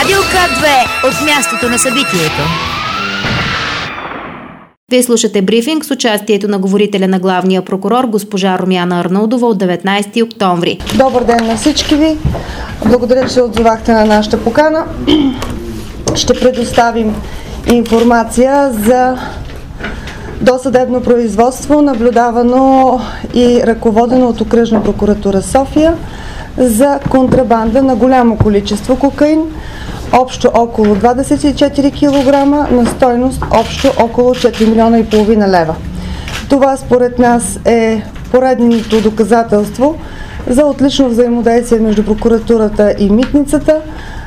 Радио К2 от мястото на събитието. Вие слушате брифинг с участието на говорителя на главния прокурор госпожа Румяна Арнаудова от 19 октомври. Добър ден на всички ви. Благодаря, че се отзовахте на нашата покана. Ще предоставим информация за досъдебно производство, наблюдавано и ръководено от Окръжна прокуратура София за контрабанда на голямо количество кокаин, общо около 24 кг, на стойност общо около 4,5 милиона лева. Това според нас е поредното доказателство за отлично взаимодействие между прокуратурата и митницата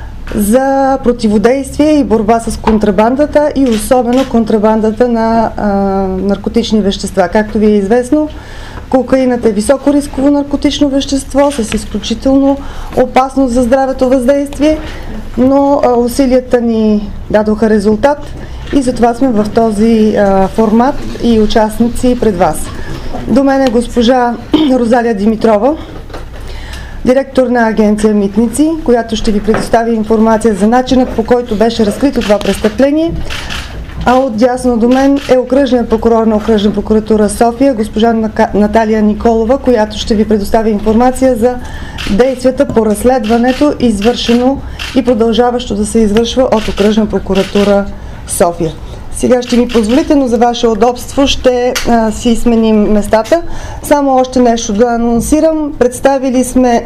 за противодействие и борба с контрабандата и особено контрабандата на наркотични вещества. Както ви е известно, кокаинът е високо рисково наркотично вещество с изключително опасно за здравето въздействие, но усилията ни дадоха резултат и затова сме в този формат и участници пред вас. До мен е госпожа Розалия Димитрова, директор на агенция Митници, която ще ви предостави информация за начинът, по който беше разкрито това престъпление. А отдясно до мен е окръжният прокурор на Окръжна прокуратура София, госпожа Наталия Николова, която ще ви предостави информация за действията по разследването, извършено и продължаващо да се извършва от Окръжна прокуратура София. Сега ще ми позволите, но за ваше удобство ще си сменим местата. Само още нещо да анонсирам. Представили сме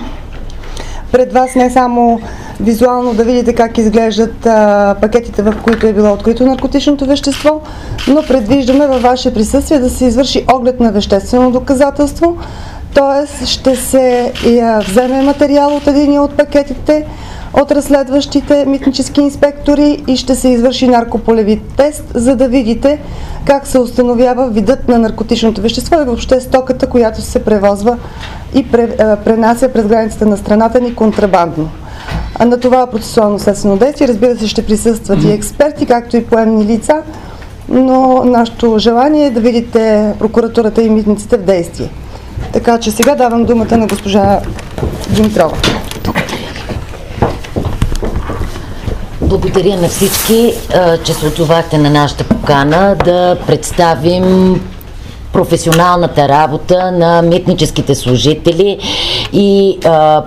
пред вас не само визуално да видите как изглеждат пакетите, в които е било открито наркотичното вещество, но предвиждаме във ваше присъствие да се извърши оглед на веществено доказателство, т.е. ще се вземе материал от един от пакетите от разследващите митнически инспектори и ще се извърши наркополеви тест, за да видите как се установява видът на наркотичното вещество и въобще стоката, която се превозва и пренася през границата на страната ни контрабандно. А на това процесуално следствено действие, разбира се, ще присъстват и експерти, както и поемни лица, но нашето желание е да видите прокуратурата и митниците в действие. Така че сега давам думата на госпожа Димитрова. Благодаря на всички, че се отзовахте на нашата покана да представим професионалната работа на митническите служители и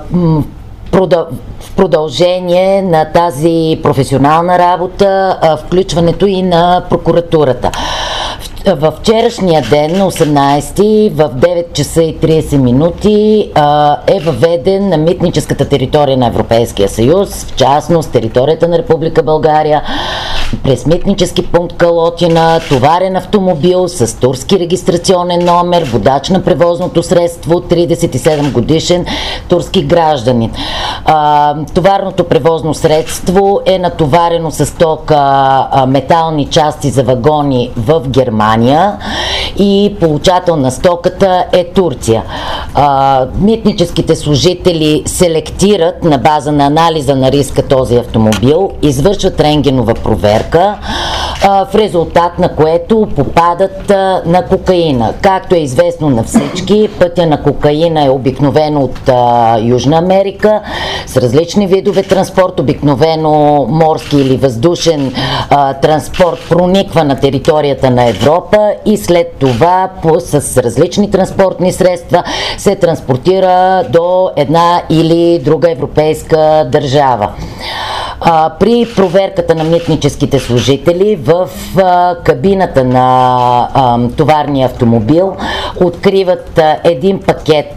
в продължение на тази професионална работа, включването и на прокуратурата. Във вчерашния ден, на 18-ти, в 9 часа и 30 минути е въведен на митническата територия на Европейския съюз, в частност територията на Република България, през митнически пункт Калотина, товарен автомобил с турски регистрационен номер, водач на превозното средство, 37 годишен турски гражданин. Товарното превозно средство е натоварено с тока метални части за вагони в Германия и получател на стоката е Турция. Митническите служители селектират на база на анализа на риска този автомобил, извършват рентгенова проверка, в резултат на което попадат на кокаина. Както е известно на всички, пътя на кокаина е обикновено от Южна Америка с различни видове транспорт, обикновено морски или въздушен транспорт прониква на територията на Европа и след това с различни транспортни средства се транспортира до една или друга европейска държава. При проверката на митническите служители в кабината на товарния автомобил откриват един пакет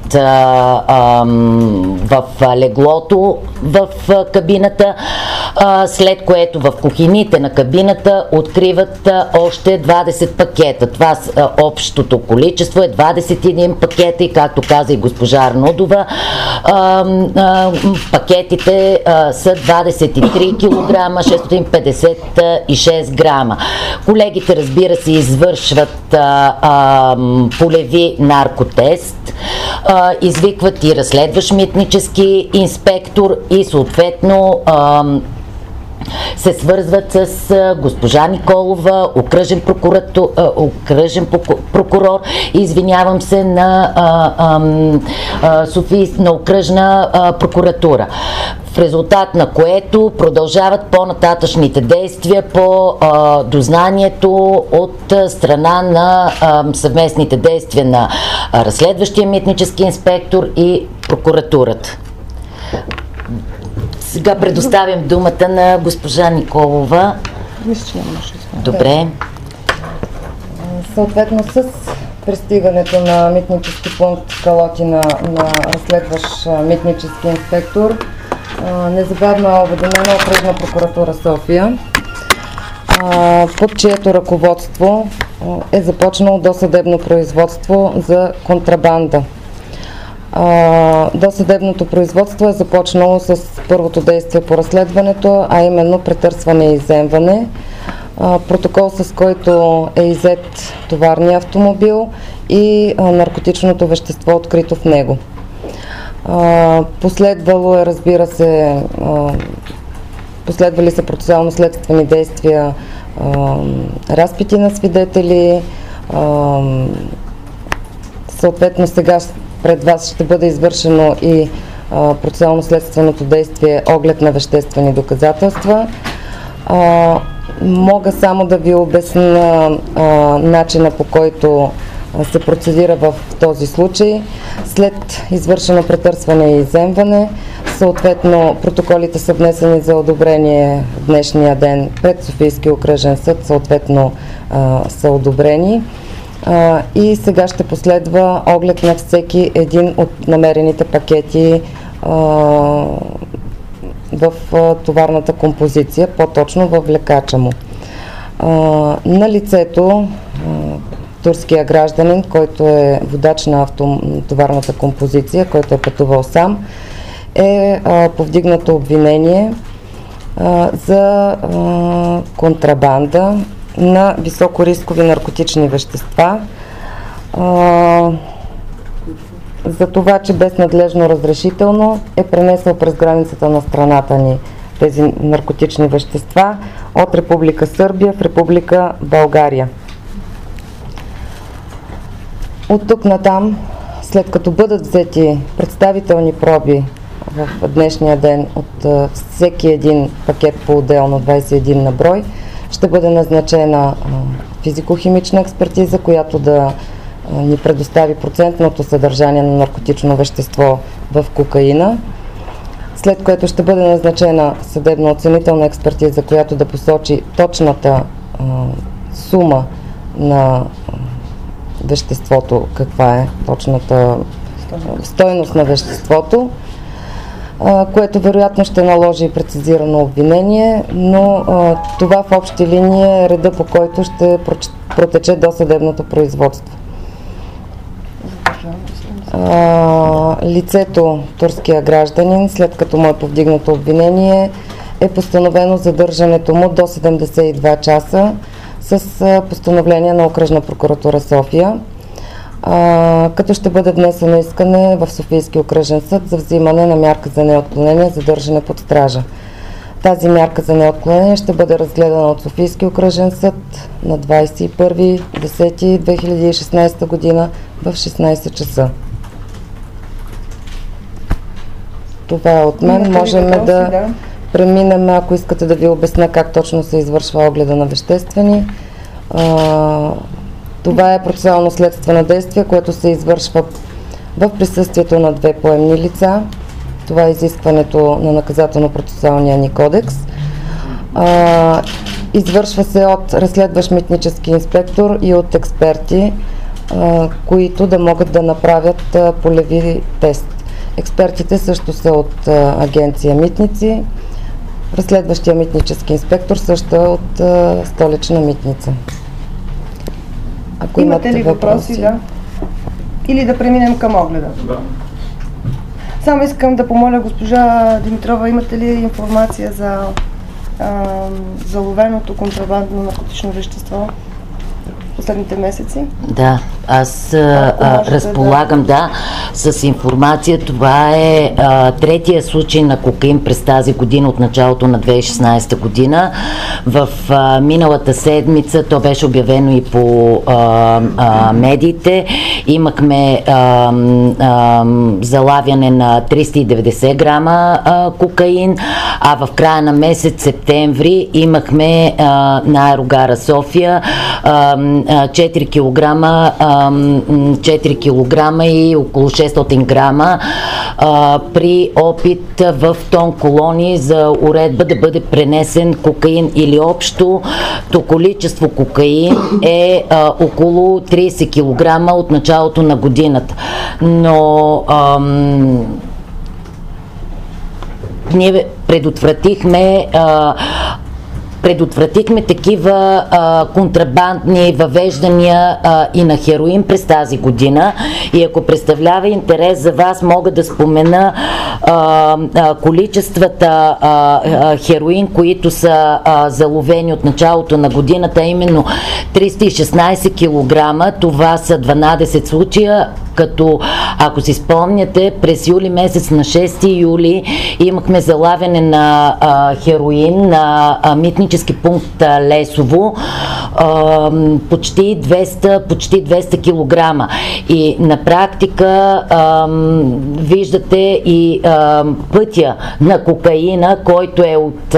в леглото в кабината, след което в кухините на кабината откриват още 20 пакета. Това общото количество е 21 пакета и както каза и госпожа Арнаудова, пакетите са 23 кг, 656 грама. Колегите, разбира се, извършват полеви наркотест, извикват и разследващ митнически инспектор и съответно се свързват с госпожа Николова, окръжен прокурор, извинявам се, на окръжна прокуратура. в резултат на което продължават по-нататъчните действия по дознанието от страна на съвместните действия на разследващия митнически инспектор и прокуратурата. Сега предоставям думата на госпожа Николова. Добре. Съответно с пристигането на митнически пункт Калотина на разследващ митнически инспектор, незабавно е уведомена Окръжна прокуратура София, под чието ръководство е започнало досъдебно производство за контрабанда. Досъдебното производство е започнало с първото действие по разследването, а именно претърсване и изземване. Протокол, с който е иззет товарния автомобил и наркотичното вещество, открито в него. Последвало е, разбира се, последвали са процесуално-следствени действия, разпити на свидетели. Съответно сега пред вас ще бъде извършено и процесуално-следственото действие оглед на веществени доказателства. Мога само да ви обясня начина, по който се процедира в този случай. След извършено претърсване и изземване, съответно протоколите са внесени за одобрение в днешния ден пред Софийския окръжен съд, съответно са одобрени. И сега ще последва оглед на всеки един от намерените пакети в товарната композиция, по-точно в влекача му. На лицето, турския гражданин, който е водач на товарната композиция, който е пътувал сам, е повдигнато обвинение за контрабанда на високорискови наркотични вещества, за това, че без надлежно разрешително е пренесъл през границата на страната ни тези наркотични вещества от Република Сърбия в Република България. От тук натам, след като бъдат взети представителни проби в днешния ден от всеки един пакет по-отделно, 21 на брой, ще бъде назначена физико-химична експертиза, която да ни предостави процентното съдържание на наркотично вещество в кокаина, след което ще бъде назначена съдебно-оценителна експертиза, която да посочи точната сума на веществото, каква е точната стойност на веществото, което вероятно ще наложи прецизирано обвинение, но това в общи линии е реда, по който ще протече досъдебното производство. Лицето, турския гражданин, след като му е повдигнато обвинение, е постановено задържането му до 72 часа с постановление на Окръжна прокуратура София, като ще бъде внесено искане в Софийския окръжен съд за взимане на мярка за неотклонение, задържане под стража. Тази мярка за неотклонение ще бъде разгледана от Софийския окръжен съд на 21.10.2016 година в 16 часа. Това е от мен. Можем да преминем, ако искате да ви обясня как точно се извършва огледа на веществени. Това е процесуално следствено действие, което се извършва в присъствието на две поемни лица. Това е изискването на наказателно-процесуалния ни кодекс. Извършва се от разследващ митнически инспектор и от експерти, които да могат да направят полеви тест. Експертите също са от агенция Митници. Разследващия митнически инспектор също е от Столична митница. Ако имате ли въпроси, да? Или да преминем към огледа? Да. Само искам да помоля госпожа Димитрова, имате ли информация за заловеното контрабандно наркотично вещество в последните месеци? Да. Аз разполагам, с информация. Това е третия случай на кокаин през тази година, от началото на 2016 година. В миналата седмица то беше обявено и по медиите. Имахме залавяне на 390 грама кокаин, а в края на месец септември имахме на аерогара София 4 кг и около 600 грама при опит в тон колони за уредба да бъде пренесен кокаин, или общото количество кокаин е около 30 кг от началото на годината. Но ние предотвратихме такива контрабандни въвеждания и на хероин през тази година. И ако представлява интерес за вас, мога да спомена количествата хероин, които са заловени от началото на годината, именно 316 кг. Това са 12 случая, като ако си спомняте, през юли месец, на 6 юли имахме залавяне на хероин на митнически пункт Лесово, почти 200 кг. И на практика виждате и пътя на кокаина, който е от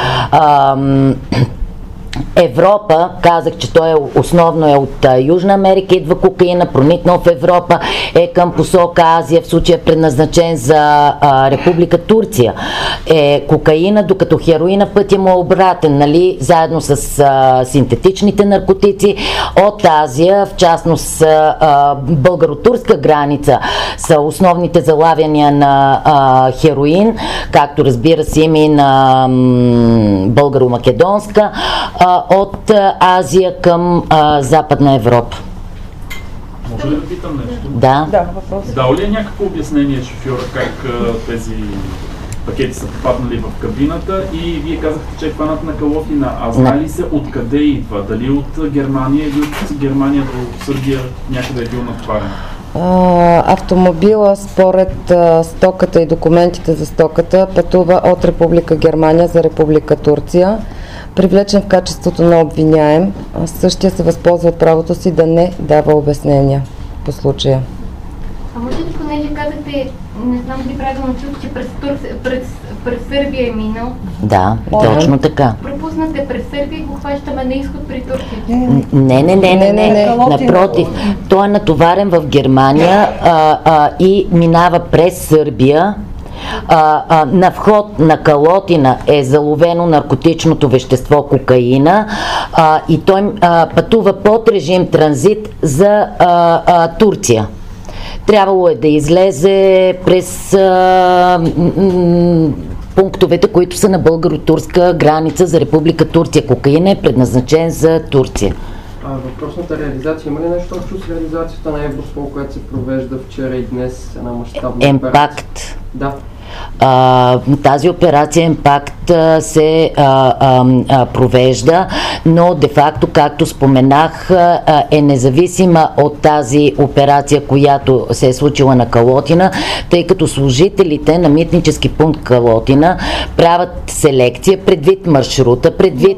Европа. Казах, че той основно е от Южна Америка, идва кокаина, проникнал в Европа, е към посока Азия, в случая предназначен за Република Турция. Кокаина, докато хероина пътя му е обратен, нали, заедно с синтетичните наркотици от Азия, в частност българо-турска граница са основните залавяния на хероин, както разбира се има и на българо-македонска, от Азия към Западна Европа. Може ли да питам нещо? Да. Въпрос. Дал ли е някакво обяснение шофьора как тези пакети са попаднали в кабината, и вие казахте, че е хванат на Калотина, а знае ли се откъде идва? Дали от Германия или от Германия до Сърбия някъде е бил натоварен? Автомобила, според стоката и документите за стоката, пътува от Република Германия за Република Турция. Привлечен в качеството на обвиняем, същия се възползва от правото си да не дава обяснения по случая. А може ли, понеже казахте, не знам дали правилно чух, че през Сърбия е минал? Да, точно така. Пропуснате през Сърбия и го хващаме на изход при Турция. Не. Напротив, той е натоварен в Германия и минава през Сърбия. На вход на Калотина е заловено наркотичното вещество кокаина и той пътува под режим транзит за Турция. Трябвало е да излезе през пунктовете, които са на българо-турска граница за Република Турция. Кокаина е предназначен за Турция. Въпросната реализация, има ли нещо общо с реализацията на Евроспол, която се провежда вчера и днес, една мащабна Емпакт. Да. Тази операция Емпакт се провежда, но де-факто, както споменах, е независима от тази операция, която се е случила на Калотина, тъй като служителите на митнически пункт Калотина правят селекция предвид маршрута, предвид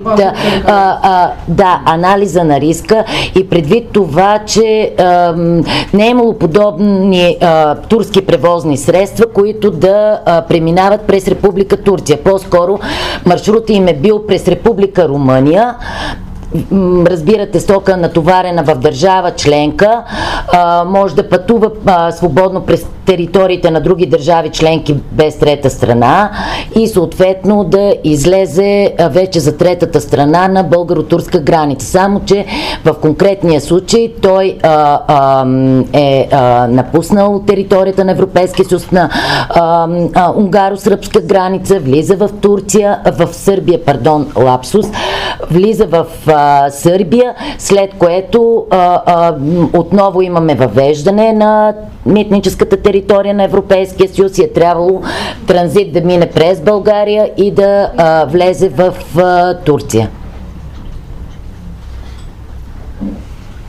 анализа на риска и предвид това, че не е имало подобни турски превозни средства, които да преминават през Република Турция. По-скоро маршрутът им е бил през Република Румъния. Разбирате, стока натоварена в държава членка, може да пътува свободно през териториите на други държави членки без трета страна и съответно да излезе вече за третата страна на българо-турска граница. Само че в конкретния случай той е напуснал територията на Европейския съюз на унгаро-сръбска граница, влиза в Турция, в Сърбия, лапсус, влиза в Сърбия, след което отново имаме въвеждане на митническата територия на Европейския съюз и е трябвало транзит да мине през България и да влезе в Турция.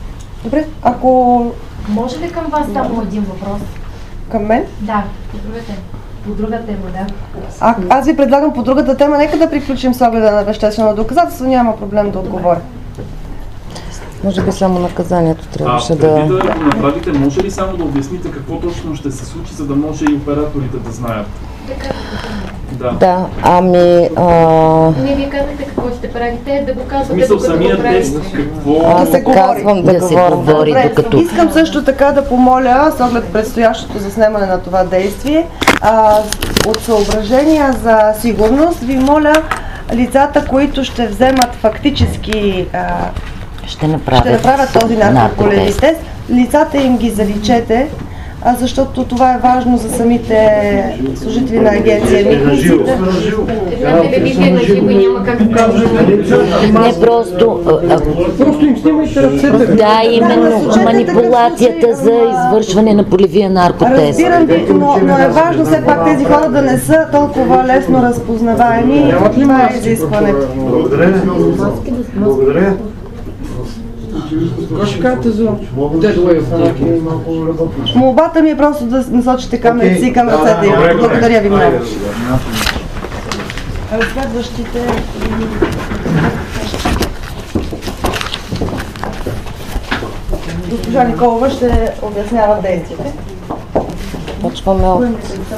Добре, ако Може ли към вас само един въпрос? към мен? Да, по друга тема, да. Аз ви предлагам по другата тема, нека да приключим с огледа на веществено доказателство, няма проблем да отговоря. Може би само наказанието трябваше преди да... да го направите, може ли само да обясните какво точно ще се случи, за да може и операторите да знаят? Да, ами... Не, вие казахте какво ще правите, да го казвате. Смисъл самия тест, какво... Аз се казвам да се говоря. говори, Добре, докато... искам също така да помоля, с оглед предстоящото заснемане на това действие, от съображения за сигурност, ви моля лицата, които ще вземат фактически Ще направят този наркоколеви тест, лицата им ги заличете, защото това е важно за самите служители на агенция Митниците. Една телевизия на живо няма как да кажем. Не просто... Просто им снимайте ръцете. Да, именно манипулацията за извършване на полевия наркотест. Разбирам ви, но е важно все пак тези хора да не са толкова лесно разпознаваеми. Това е изискването. Благодаря. Какво ще кажете за Dead Way of Thinking? Молбата ми е просто да насочите камерите си към ръцете. Благодаря ви много. Следващите... Госпожа Николова ще обяснява действията. Почваме от...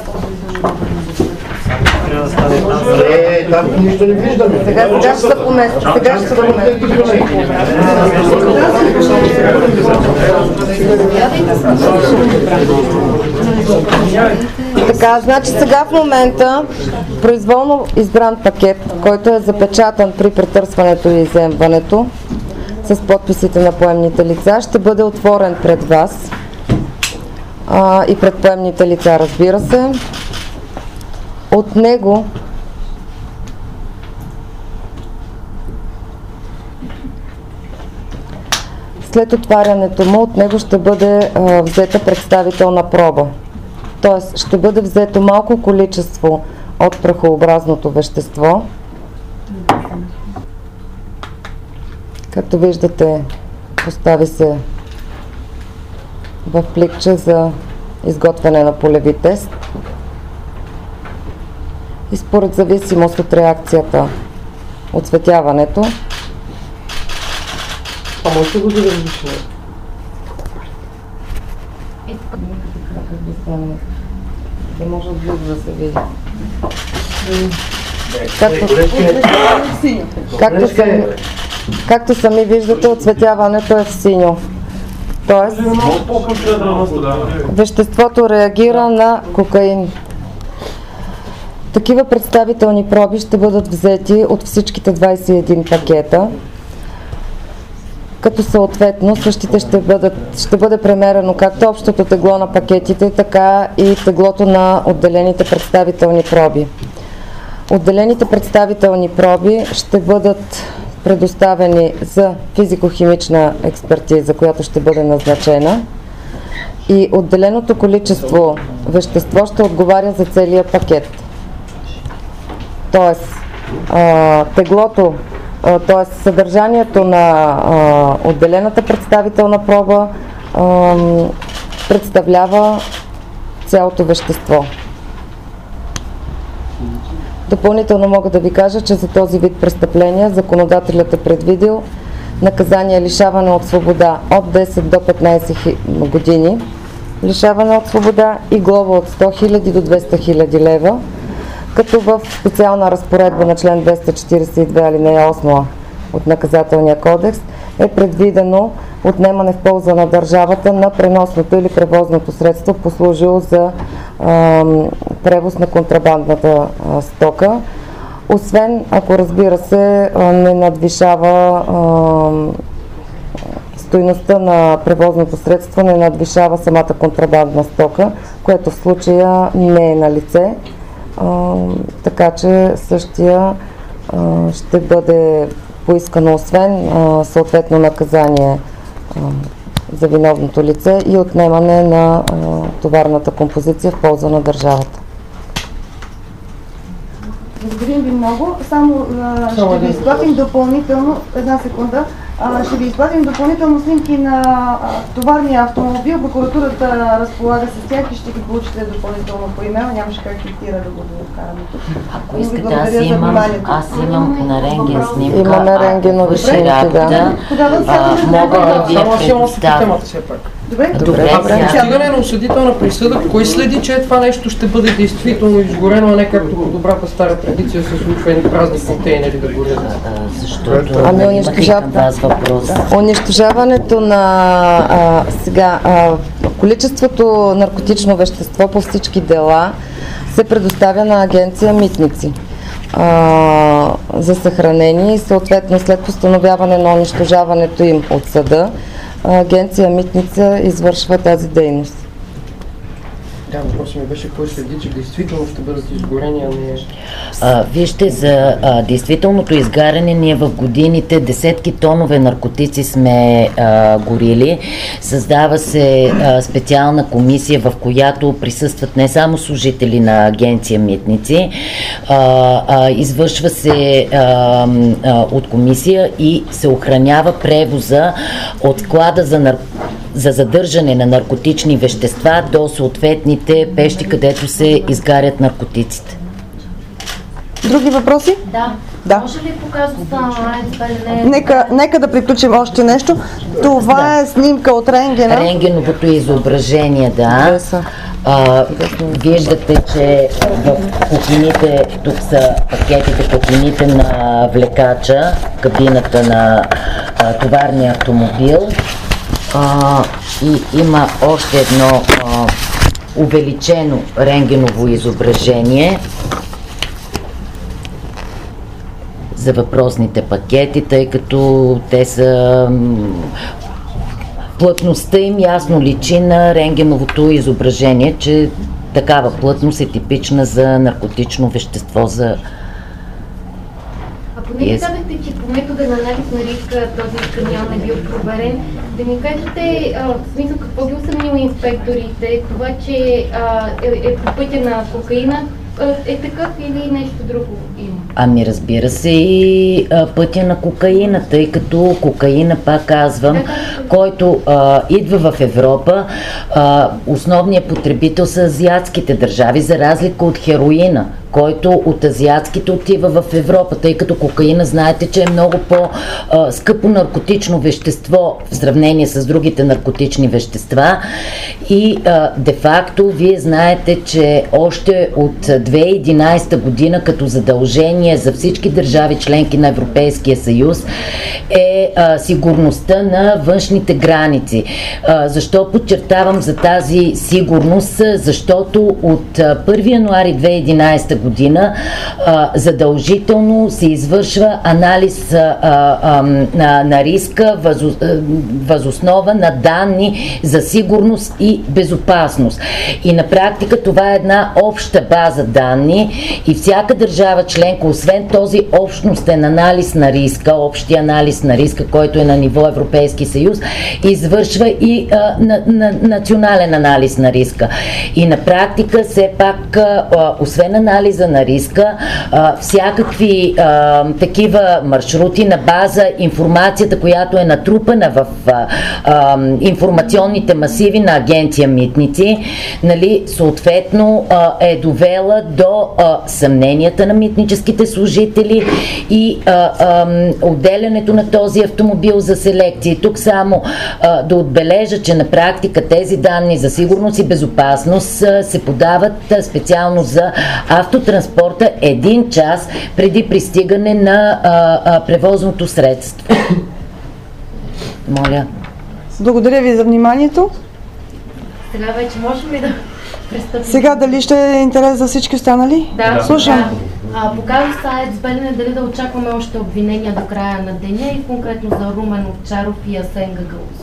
Там нищо не виждаме. Сега ще се помести. Така, значи сега в момента произволно избран пакет, който е запечатан при претърсването и изземването с подписите на поемните лица, ще бъде отворен пред вас и пред поемните лица, разбира се. От него след отварянето му, от него ще бъде взета представителна проба. Т.е. ще бъде взето малко количество от прахообразното вещество. Както виждате, постави се в пликче за изготвяне на полеви тест. И според зависимост от реакцията, оцветяването, Можете го да различне? да може отблизо да се види. Както сами виждате, оцветяването е в синьо. Тоест, веществото реагира на кокаин. Такива представителни проби ще бъдат взети от всичките 21 пакета, като съответно същите ще бъде премерено както общото тегло на пакетите, така и теглото на отделените представителни проби. Отделените представителни проби ще бъдат предоставени за физико-химична експертиза, която ще бъде назначена, и отделеното количество вещество ще отговаря за целия пакет. Тоест, теглото, т.е. съдържанието на отделената представителна проба представлява цялото вещество. Допълнително мога да ви кажа, че за този вид престъпления законодателят е предвидил наказание лишаване от свобода от 10 до 15 години, лишаване от свобода и глоба от 100 000 до 200 000 лева, като в специална разпоредба на член 242 алинея 8 от Наказателния кодекс е предвидено отнемане в полза на държавата на преносното или превозното средство, послужило за превоз на контрабандната стока, освен ако, разбира се, не надвишава стойността на превозното средство, не надвишава самата контрабандна стока, което в случая не е на лице. Така че същия ще бъде поискано освен съответно наказание за виновното лице и отнемане на товарната композиция в полза на държавата. Благодарим ви много. Само ще ви изплатим допълнително, една секунда, Ще ви изпратим допълнително снимки на товарния автомобил. Прокуратурата разполага с тях и ще ги получите допълнително по имейл. Нямаше как да го докараме тук. Ако искате, аз имам на рентген снимка. Имаме рентгенови снимки, да. Мога да ви я предоставя. Добре. При стигане на осъдителна присъда, кой следи, че това нещо ще бъде действително изгорено, а не както по добрата стара традиция се случва едни празни контейнери да горят? Защото имате към вас въпрос. Унищожаването на количеството наркотично вещество по всички дела се предоставя на агенция Митници за съхранение и съответно след постановяване на унищожаването им от съда, агенция Митница извършва тази дейност. Да, въпросът ми беше кой следи, че действително ще бъдат изгорени, а не... Вижте, за действителното изгаряне ние в годините десетки тонове наркотици сме горили. Създава се специална комисия, в която присъстват не само служители на агенция Митници, извършва се от комисия и се охранява превоза от склада за задържане на наркотични вещества до съответните пещи, където се изгарят наркотиците. Други въпроси? Да. Може ли показвате на АЕЦ Белене? Нека да приключим още нещо. Това е снимка от рентгена. Рентгеновото изображение, да. Виждате, че в кухините, тук са пакетите, кухините на влекача, кабината на товарния автомобил. И има още едно увеличено рентгеново изображение за въпросните пакети, тъй като те са плътността им ясно личи на рентгеновото изображение, че такава плътност е типична за наркотично вещество за... Поне казахте, че по метода на анализ на риска този камион е бил проверен. Да ми кажете, в смисъл, какво ги усъмнило инспекторите? Това, че е по пътя на кокаина е такъв или нещо друго има? Ами разбира се и пътя на кокаина, тъй като кокаина, пак казвам, който идва в Европа, основният потребител са азиатските държави, за разлика от хероина, който от азиатските отива в Европа, тъй като кокаина, знаете, че е много по-скъпо наркотично вещество в сравнение с другите наркотични вещества и де-факто вие знаете, че още от 2011 година като задължение за всички държави членки на Европейския съюз е сигурността на външните граници. Защо подчертавам за тази сигурност? Защото от 1 януари 2011 година задължително се извършва анализ на риска възоснова на данни за сигурност и безопасност. И на практика това е една обща база данни и всяка държава членка, освен този общностен анализ на риска, общия анализ на риска, който е на ниво Европейски съюз, извършва и национален анализ на риска. И на практика все пак, освен анализа на риска, всякакви такива маршрути на база информацията, която е натрупана в информационните масиви на агенция Митници, нали, съответно е довела до съмненията на митническите служители и отделянето на този автомобил за селекция. Тук само да отбележа, че на практика тези данни за сигурност и безопасност се подават специално за автотранспорта 1 час преди пристигане на превозното средство. Моля. Благодаря ви за вниманието. Сега вече можем ли да пристъпим? Сега дали ще е интерес за всички останали? Да. Слушам. Показва се АЕЦ Белене, дали да очакваме още обвинения до края на деня и конкретно за Румен Овчаров и Асен Гагаузов?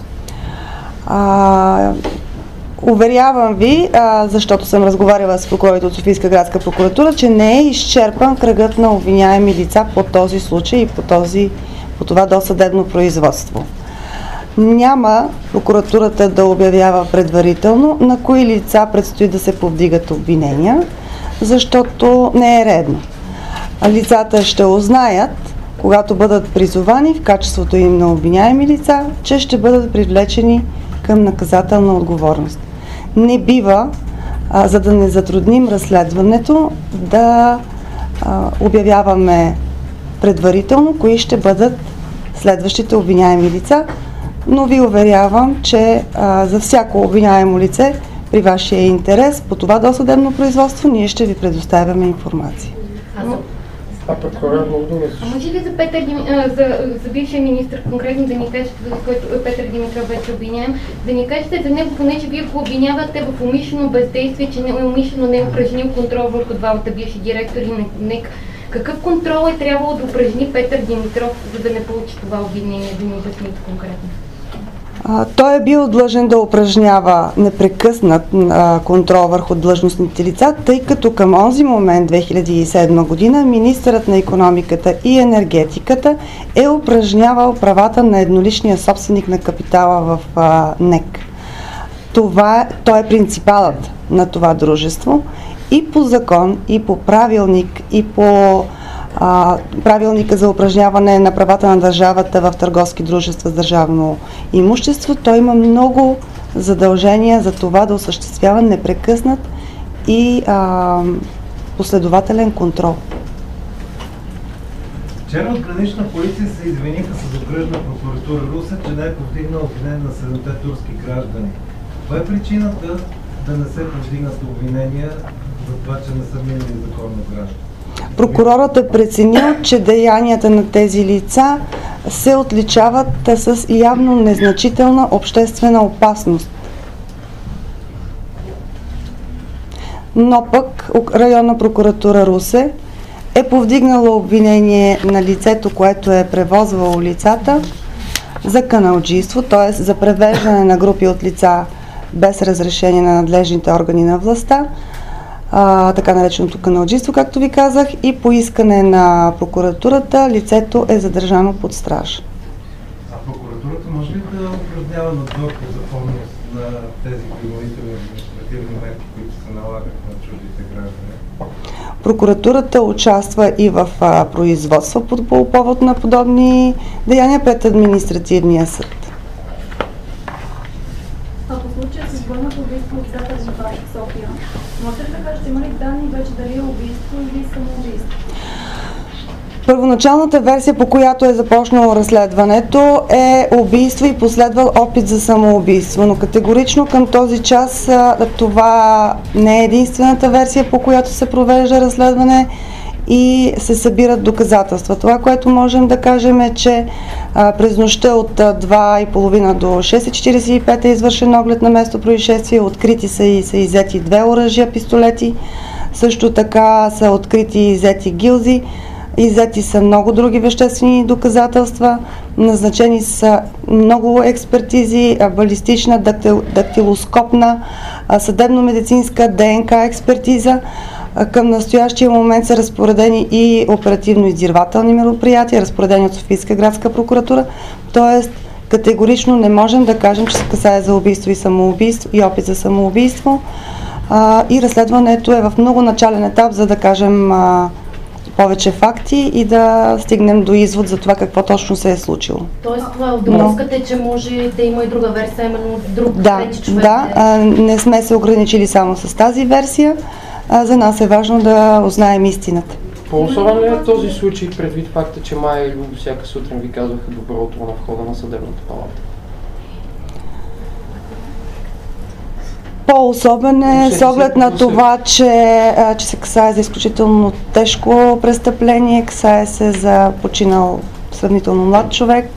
Уверявам ви, защото съм разговаряла с прокурорите от Софийска градска прокуратура, че не е изчерпан кръгът на обвиняеми лица по този случай и по това досъдебно производство. Няма прокуратурата да обявява предварително на кои лица предстои да се повдигат обвинения, защото не е редно. Лицата ще узнаят когато бъдат призовани в качеството им на обвиняеми лица, че ще бъдат привлечени към наказателна отговорност. Не бива, за да не затрудним разследването, да обявяваме предварително кои ще бъдат следващите обвиняеми лица, но ви уверявам, че за всяко обвиняемо лице при вашия интерес по това досъдебно производство ние ще ви предоставяме информация. Може ли за бившия министр конкретно да ни кажете, за който Петър Димитров вече обвиняем, да ни кажете за него, понеже вие го обвинявате в умишлено бездействие, че умишлено не е упражнил контрол върху двамата бивши директори на НЕК. Какъв контрол е трябвало да упражни Петър Димитров, за да не получи това обвинение, да ни обясните конкретно? Той е бил длъжен да упражнява непрекъснат контрол върху длъжностните лица, тъй като към онзи момент, 2007 година, министърът на икономиката и енергетиката е упражнявал правата на едноличния собственик на капитала в НЕК. Той е принципалът на това дружество и по закон, и по правилник, и по правилника за упражняване на правата на държавата в търговски дружества с държавно имущество, той има много задължения за това да осъществява непрекъснат и последователен контрол. Вчера от гранична полиция се извиниха с окръжна прокуратура Русе, че не е повдигнал обвинение на 7-те турски граждани. Каква е причината да не се повдигнат обвинения за това, че не са минали законно граждани? Прокурорът е преценил, че деянията на тези лица се отличават с явно незначителна обществена опасност. Но пък районна прокуратура Русе е повдигнала обвинение на лицето, което е превозвало лицата за каналджийство, т.е. за превеждане на групи от лица без разрешение на надлежните органи на властта, така нареченото каналджийство, както ви казах, и по искане на прокуратурата лицето е задържано под страж. А прокуратурата може ли да упражнява надзор по законност на тези принудителни административни мерки, които се налагат на чуждите граждани? Прокуратурата участва и в производства по повод на подобни деяния пред административния съд. А по случая с двойното убийство от Запад в София, може ли да кажете, има ли данни вече дали е убийство или самоубийство? Първоначалната версия, по която е започнало разследването, е убийство и последвал опит за самоубийство, но категорично към този час това не е единствената версия, по която се провежда разследване и се събират доказателства. Това, което можем да кажем е, че през нощта от 2:30 до 6:45 е извършен оглед на место происшествие, открити са и са иззети 2 оръжия, пистолети, също така са открити и иззети гилзи, иззети са много други веществени доказателства, назначени са много експертизи, балистична, дактилоскопна, съдебно-медицинска, ДНК експертиза. Към настоящия момент са разпоредени и оперативно-издирвателни мероприятия, разпоредени от Софийска градска прокуратура, т.е. категорично не можем да кажем, че се касае за убийство и самоубийство и опит за самоубийство. И разследването е в много начален етап, за да кажем повече факти и да стигнем до извод за това какво точно се е случило. Тоест това отблъскате, че може да има и друга версия, именно друг трети човек. Да, не сме се ограничили само с тази версия. За нас е важно да узнаем истината. По-особен ли е този случай предвид факта, че Майя и Любо всяка сутрин ви казваха добро утро на входа на съдебната палата? По-особен е с оглед на това, че се касае за изключително тежко престъпление, касае се за починал сравнително млад човек,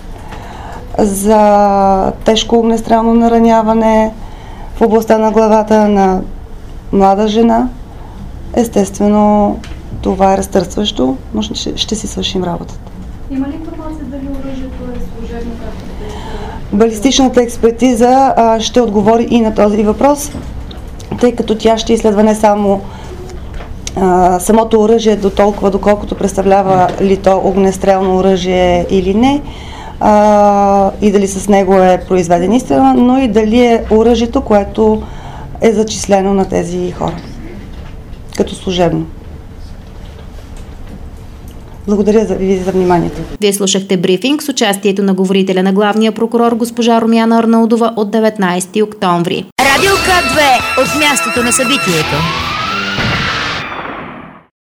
за тежко огнестрелно нараняване в областта на главата на млада жена. Естествено, това е разтърсващо, но ще си свършим работата. Има ли информация дали оръжието е служебно, както сте? Балистичната експертиза ще отговори и на този въпрос, тъй като тя ще изследва не само самото оръжие до толкова, доколкото представлява ли то огнестрелно оръжие или не, и дали с него е произведен изстрел, но и дали е оръжието, което е зачислено на тези хора като служебно. Благодаря ви за вниманието. Вие слушахте брифинг с участието на говорителя на главния прокурор госпожа Румяна Арнаудова от 19 октомври. Радио К2 от мястото на събитието.